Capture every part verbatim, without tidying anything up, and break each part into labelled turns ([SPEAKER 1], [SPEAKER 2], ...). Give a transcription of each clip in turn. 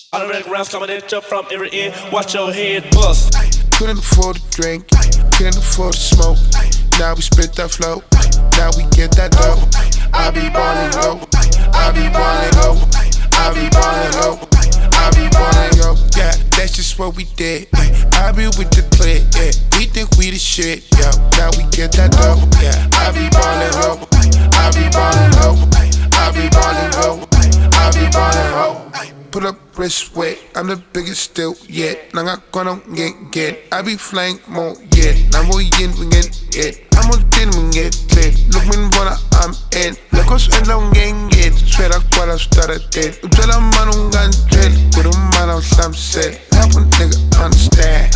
[SPEAKER 1] Automatic rounds coming at you from every end. Watch your head bust.
[SPEAKER 2] Couldn't afford to drink, couldn't afford to smoke. Now we spit that flow, now we get that dough. I be ballin' low, I be ballin' low, I be ballin' low, I be ballin' low. Yeah, that's just what we did. I be with the clique, yeah. We think we the shit, yeah. Now we get that dough, yeah. I be ballin' low, I be ballin' low, I be ballin' low, I be ballin' low. Put up wrist wet, I'm the biggest still yet. Nangakon get get, I be flying more yet. Namo yin wingen yet, I'm on tin wingen yet. Look min bona I'm in, lakos en long gang get. Swear I started dead. Utala man gun dread, put a man on some set. Help a nigga understand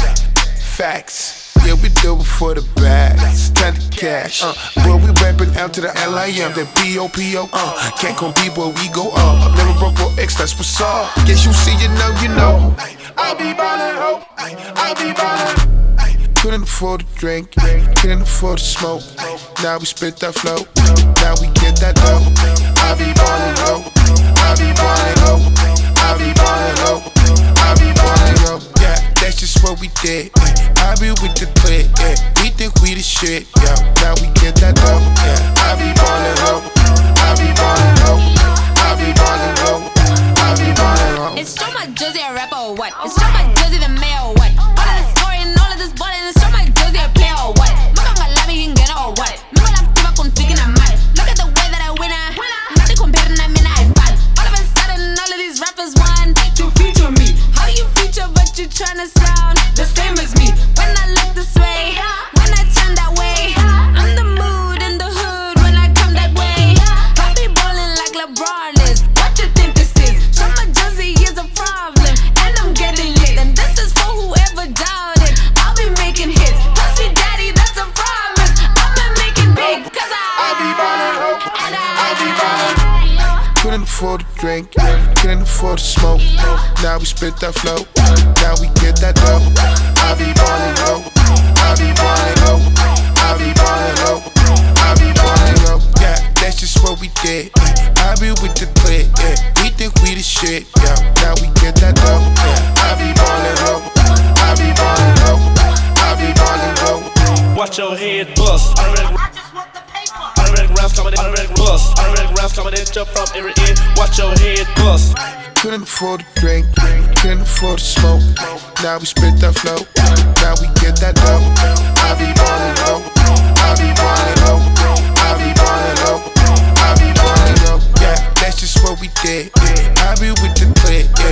[SPEAKER 2] facts. Yeah, we do before the bags, time to cash. Uh, boy, we rapping out to the L I M, that B O P O. Uh, can't compete, boy, we go up. I've never broke for X, that's what's up. Guess you see, you know, you know. I be ballin', ho, I be ballin'. Couldn't afford to drink, couldn't afford to smoke. Now we spit that flow, now we get that dough. I be ballin', ho, I be ballin', ho, I be ballin', ho, I be ballin', ho. Yeah, that's just what we did. I be with the clique, yeah. We think we the shit, yeah. Now we get that dough, yeah. I be ballin' low, I be ballin' low, I be ballin' low, I be ballin' low.
[SPEAKER 3] It's Joe my Jersey a rapper or what? It's Joe my Jersey the mayor or what? All of this story and all of this ballin', it's Joe my Jersey a player or what? Maka lami hingena or what? Maka la tiba con thinking I'm mad. Look at the way that I win, I nothing compared to me, I bad. All of a sudden, all of these rappers want to feature me. How do you feature but you tryna sound the same as me? When I look this way, when I turn that way, I'm the mood in the hood when I come that way. I be ballin' like LeBron is. What you think this is? Show my Jersey is a problem, and I'm getting lit. And this is for whoever doubted. I'll be making hits. Trust me, daddy, that's a promise. I'ma make it big, cause I,
[SPEAKER 2] I be ballin', ho,
[SPEAKER 3] and I,
[SPEAKER 2] I be ballin'. Couldn't afford to drink, couldn't afford to smoke. Now we spit that flow, now we get that dough. I be ballin' low, I be ballin' low, I be ballin' low, I be ballin' low. Yeah, that's just what we did. I be with the clique, yeah. We think we the shit, yeah. Now we get that dough, yeah. I be ballin' low, I be ballin' low, I be ballin' low.
[SPEAKER 1] Watch your head bust.
[SPEAKER 3] I just want the paper.
[SPEAKER 1] Automatic rounds coming, automatic bust. Automatic rounds coming at you from every end. Watch your head bust.
[SPEAKER 2] Couldn't afford to drink, couldn't afford to smoke. Now we spit that flow, now we get that dough. I be ballin' low, I be ballin' low, I be ballin' low, I be ballin' low. Yeah, that's just what we did. I be with the clique, yeah.